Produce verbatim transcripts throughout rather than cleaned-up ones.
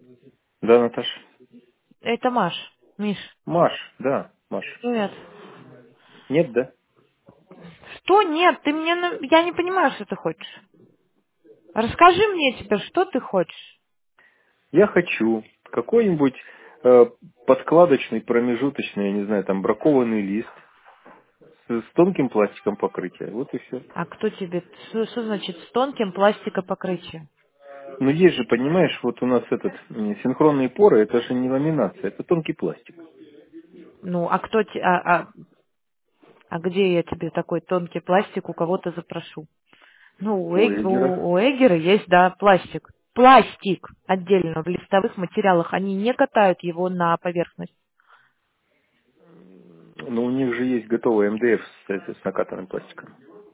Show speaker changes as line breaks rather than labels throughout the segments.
Да, Наташа?
Это Маш. Миш.
Маш, да, Маш.
Привет.
Нет, да?
Что нет? Ты мне... на- Я не понимаю, что ты хочешь. Расскажи мне теперь, что ты хочешь.
Я хочу какой-нибудь э, подкладочный, промежуточный, я не знаю, там бракованный лист с, с тонким пластиком покрытия. Вот и все.
А кто тебе... Что, что значит с тонким пластикопокрытием?
Но есть же, понимаешь, вот у нас этот м, синхронные поры, это же не ламинация, это тонкий пластик.
Ну, а кто... те- А, а, а где я тебе такой тонкий пластик у кого-то запрошу? Ну, у,
У
Эг-
Эгера.
у, у Эгера есть, да, пластик. Пластик отдельно в листовых материалах. Они не катают его на поверхность.
Но у них же есть готовый эм дэ эф с, с- с накатанным пластиком.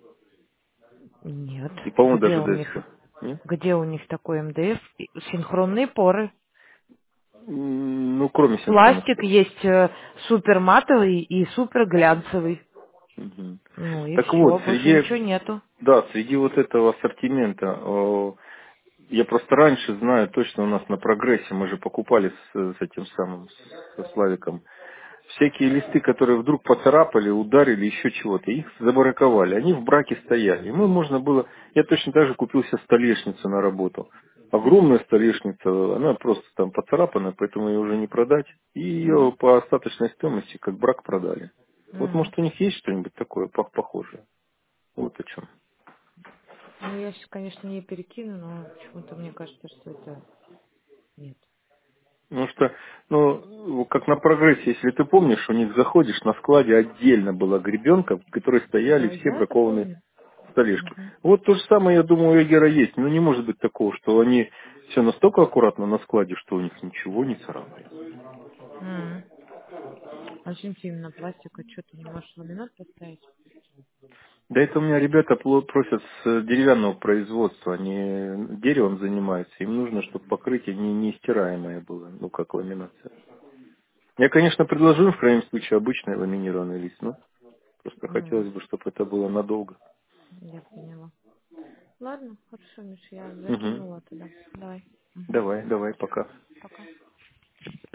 Нет.
И, по-моему,
Где
даже
у них?
дэ эс пэ. Нет?
Где у них такой эм дэ эф? И синхронные поры.
М, Ну, кроме синхронных
Пластик
пор.
есть э, супер матовый и супер глянцевый.
Мгм.
Ну и
Так вот,
все, больше
среди,
ничего нету.
да, среди вот этого ассортимента, о, я просто раньше знаю точно у нас на прогрессе, мы же покупали с, с этим самым, с- со Славиком, всякие листы, которые вдруг поцарапали, ударили, еще чего-то, их забраковали, они в браке стояли. И мы можно было, я точно так же купил себе столешницу на работу. Огромная столешница, она просто там поцарапана, поэтому ее уже не продать. И ее
М,
по остаточной стоимости как брак продали. Вот
м.
может у них есть что-нибудь такое по- похожее? Вот о чем.
Ну я сейчас, конечно, не перекину, но почему-то мне кажется, что это нет.
Потому что, ну, как на прогрессе, если ты помнишь, у них заходишь, на складе отдельно была гребенка, в которой стояли
Да,
все
я это
бракованные
помню.
столешки.
Мгм.
Вот то же самое, я думаю, у Эгера есть. Но не может быть такого, что они все настолько аккуратно на складе, что у них ничего не царапает.
М. Очень сильно пластика, что ты не можешь ламинат поставить?
Да это у меня ребята пло- просят с деревянного производства, они деревом занимаются, им нужно, чтобы покрытие не, неистираемое было, ну как ламинация. Я, конечно, предложу им в крайнем случае обычный ламинированный лист, но просто
М.
хотелось бы, чтобы это было надолго.
Я поняла. Ладно, хорошо, Миш, я
Угу.
закинула туда. Давай. Мгм.
Давай, давай, пока.
Пока.